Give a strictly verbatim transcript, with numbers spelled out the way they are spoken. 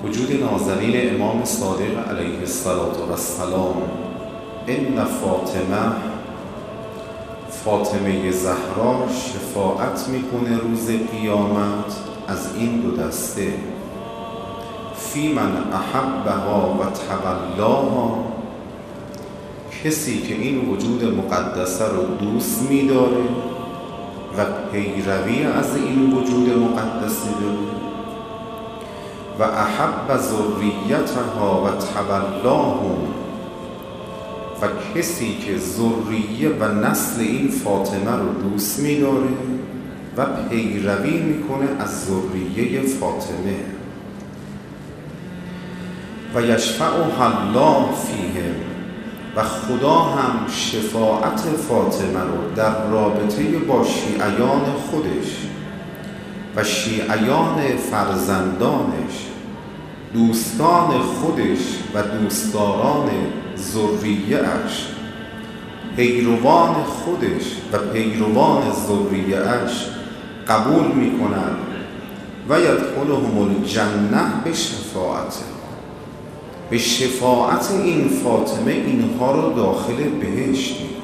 وجود نازنین امام صادق علیه السلام، ان فاطمه فاطمه زهرا شفاعت میکنه روز قیامت از این دو دسته: فی من احبها و تولاها، کسی که این وجود مقدسه رو دوست می‌داره و پیروی از این وجود مقدسه داره، و احب ذریتها و تولاهم، و کسی که ذریه و نسل این فاطمه رو دوست می‌داره و پیروی میکنه از ذریه فاطمه، و یشفعها الله فیهم، و خدا هم شفاعت فاطمه رو در رابطه با شیعیان خودش و شیعیان فرزندانش، دوستان خودش و دوستداران ذریه‌اش، پیروان خودش و پیروان ذریه‌اش قبول میکنند و یدخلهم الجنه به شفاعته، به شفاعت این فاطمه اینها رو داخل بهشت می‌کنه.